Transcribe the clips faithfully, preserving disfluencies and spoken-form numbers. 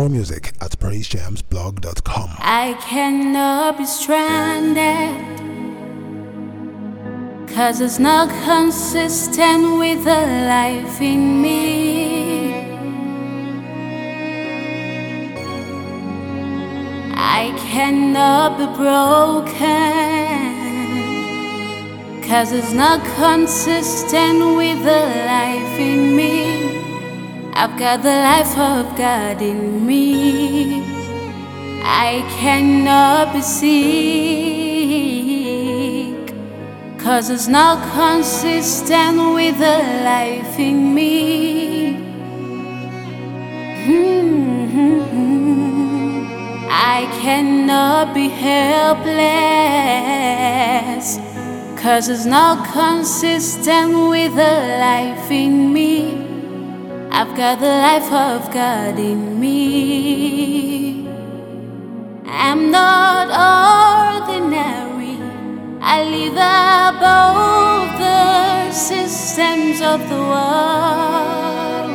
More music at praise jams blog dot com. I cannot be stranded, 'cause it's not consistent with the life in me. I cannot be broken, 'cause it's not consistent with the life in me. I've got the life of God in me. I cannot be sick, 'cause it's not consistent with the life in me. Mm-hmm. I cannot be helpless, 'cause it's not consistent with the life in me. I've got the life of God in me. I'm not ordinary. I live above the systems of the world.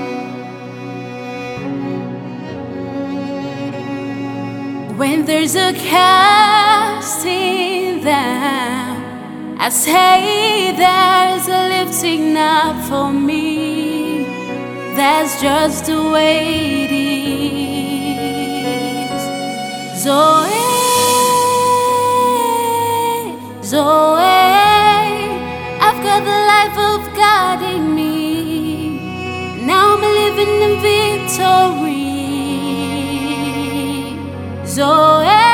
When there's a casting down, I say there's a lifting up for me. That's just the way it is. Zoe, Zoe, I've got the life of God in me. Now I'm living in victory. Zoe,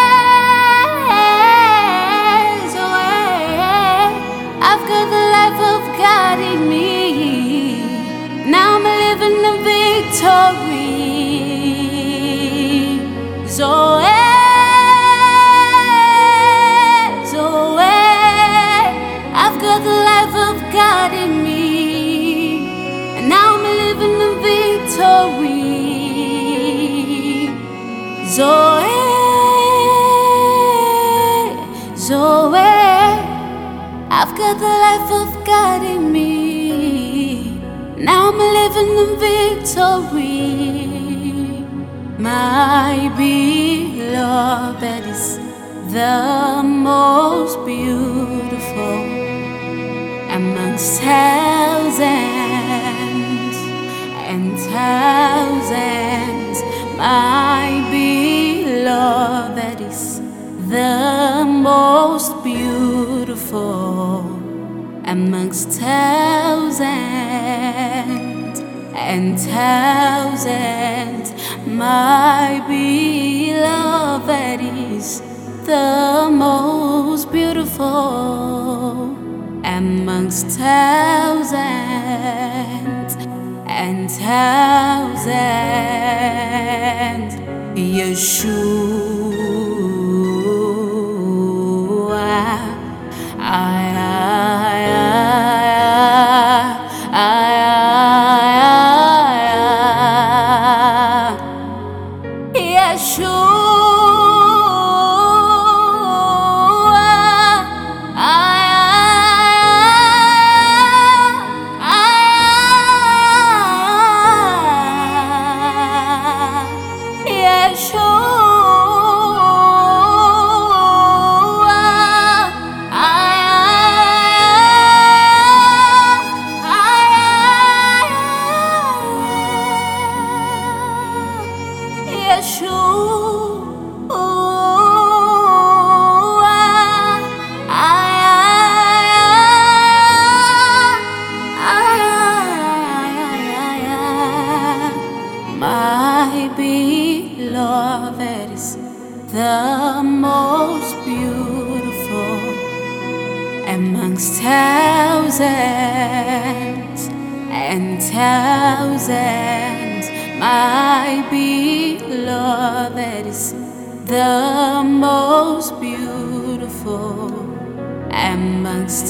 Zoe, I've got the life of God in me. Now I'm living in victory. Zoe, Zoe, I've got the life of God in me. And now I'm living in victory. Zoe, Zoe, I've got the life of God in me. Now I'm living in victory. My beloved is the most beautiful amongst thousands and thousands. My beloved is the most beautiful amongst thousands and thousands. My beloved is the most beautiful amongst thousands and thousands. Yeshua, I beloved is the most beautiful amongst thousands and thousands. My beloved is the most beautiful amongst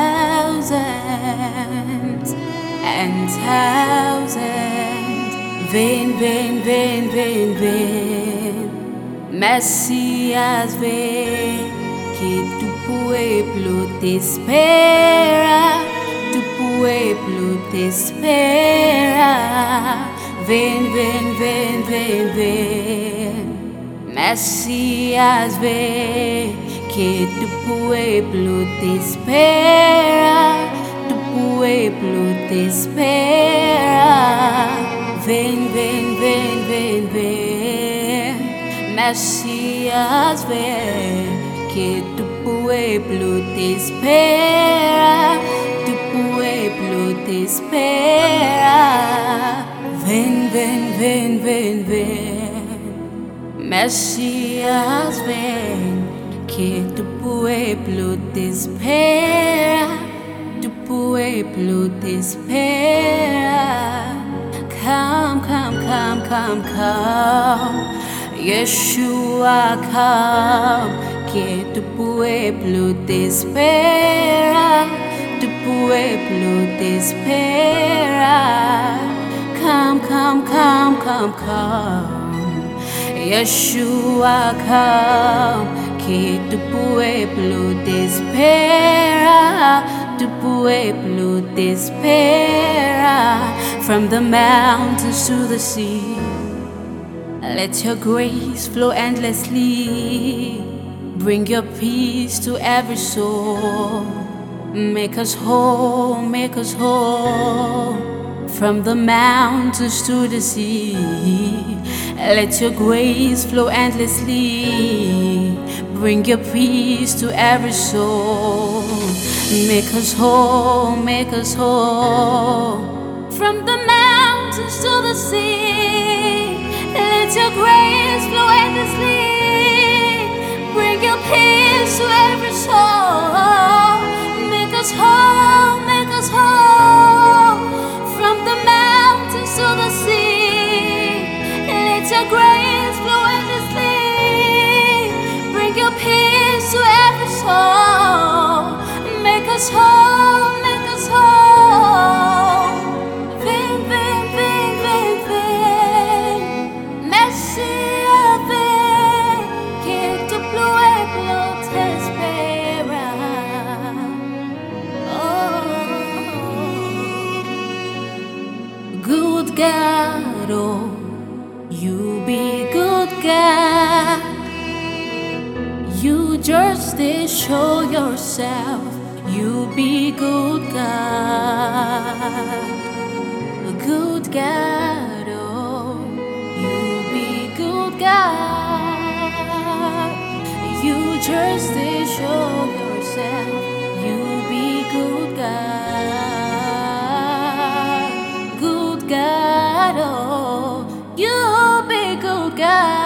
thousands and thousands. Vem, vem, vem, vem, vem, Messias vem, que tu pueblo te espera, tu pueblo te espera. Vem, vem, vem, vem, vem. Mesías, ven, que tu pueblo te espera, tu pueblo te espera. Ven, ven, ven, ven, ven. Mesías, ven, que tu pueblo te espera, tu pueblo te espera. Ven, ven, ven, ven, ven. Mesías, ven, que tu pueblo te espera, tu pueblo te espera. Come, come, come, come, come. Yeshua, come, que tu pueblo te espera, tu pueblo te espera. Come, come, come, come, come. Yeshua, come, que tu pueblo te espera, tu pueblo te espera. From the mountains to the sea, let your grace flow endlessly. Bring your peace to every soul. Make us whole, make us whole. From the mountains to the sea, let your grace flow endlessly. Bring your peace to every soul. Make us whole, make us whole. From the mountains to the sea, let your grace flow endlessly. Bring your peace to every soul. Make us whole, make us whole. From the mountains to the sea, let your grace flow endlessly. Bring your peace to every soul. Make us whole, make us whole. Ven, ven, ven, ven, ven. Mesías, ven, que tu pueblo te espera. Good God, oh, you be good God. You just did show yourself, you be good God. Good God, oh, you be good God. You just did show yourself, you be good God. Good God, oh, you be good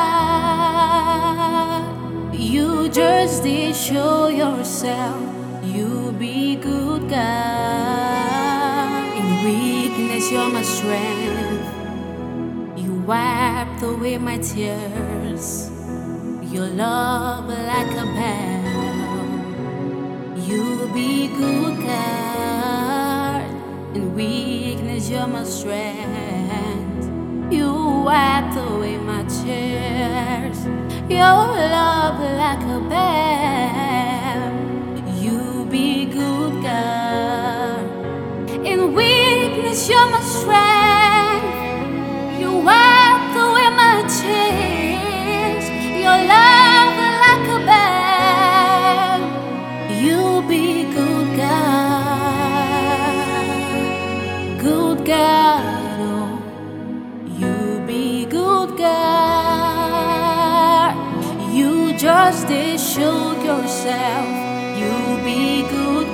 God. You just did show yourself, you be good God. In weakness, you're my strength. You wiped away my tears. Your love like a balm. You be good God. In weakness, you're my strength. You wiped away my tears. Your love like a balm. You be good God. In weakness, you're my strength. You wiped away my tears. Your love like a balm. You be good God. Good God, oh, you be good God. You just did show yourself, you be good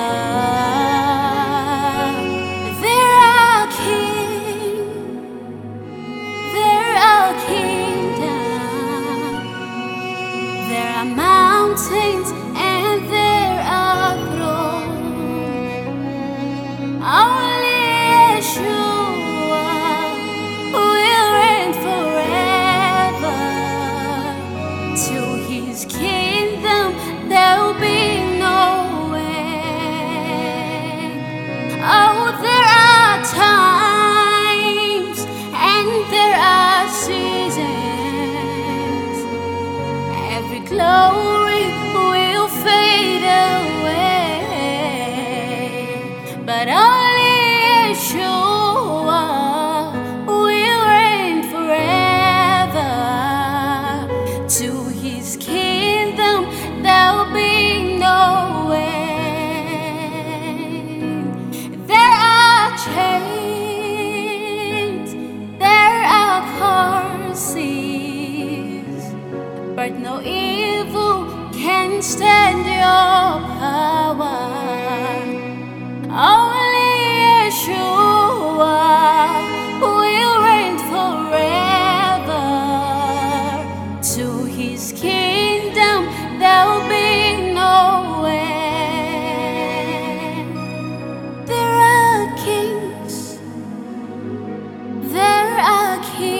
God. There are kings, there are kingdoms, there are mountains and there are thrones. Only Yeshua will reign forever. To his kingdom there will be no end. Oh, there are times and there are seasons. Every glory will but no evil can stand your power. Only Yeshua will reign forever. To his kingdom there will be no end. There are kings, there are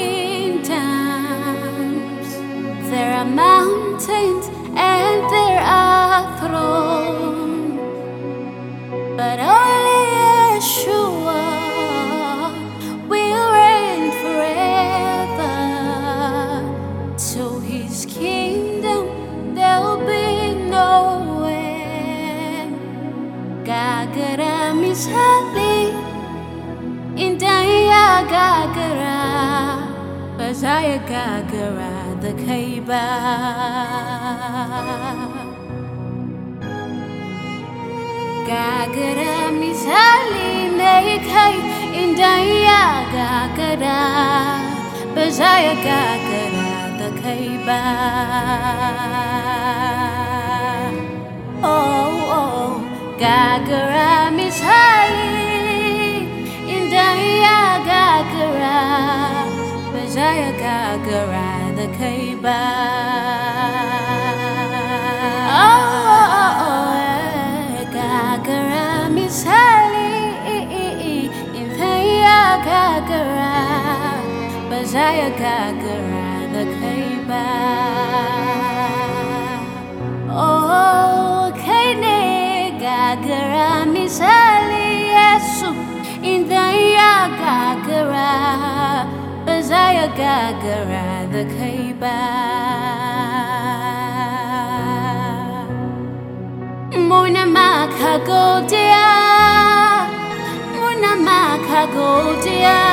kingdoms, there are mountains and there are thrones, but only Yeshua will reign forever. To his kingdom there will be no end. Gagara misali indaya gagara, bazaya gagara the kaiba. Gagara misali nekai indaya gagara, bazaya gagara the kaiba. Oh oh, gagara misali indaya gagara, bazaya gagara the kaiba. Oh oh oh, gagara misali indaya gagara, bazaya gagara the kaiba. Oh kaine gagara misali Yesu indaya gagara, bazaya gagara the kaiba. Muna makagodia, muna makagodia.